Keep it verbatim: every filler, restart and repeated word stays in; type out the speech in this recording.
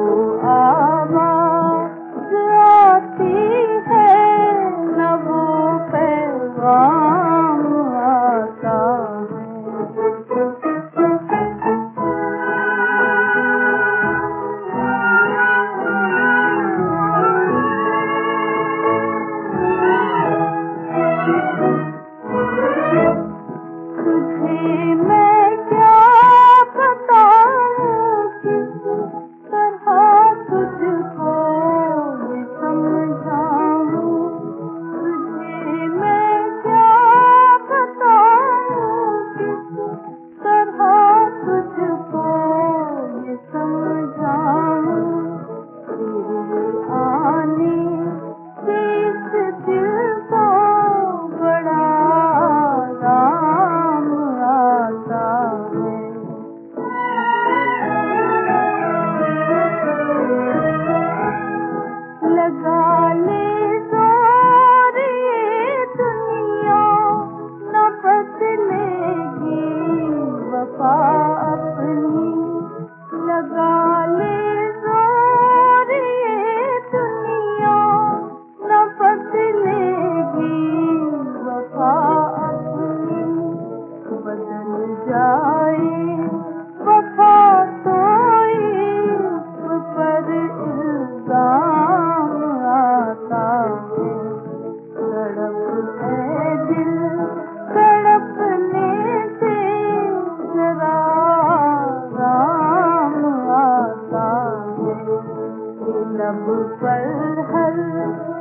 आवाज़ आती है न वो पैगाम आता है। तुझे मैं क्या बताऊं किस तरह तुझको ये समझाऊं। तुझे मैं क्या बताऊं किस तरह तुझको ये समझाऊं। तेरे आने से इस दिल को बड़ा आराम आता है। लगा ले जोर ये दुनिया न बदलेगी वफा अपनी। लगा ले जोर ये दुनिया न बदलेगी वफा अपनी। बदल जाए वफा तो इस पर इल्जाम आता है। तड़प है दिल तड़पने से जरा आराम आता है। लब पर हर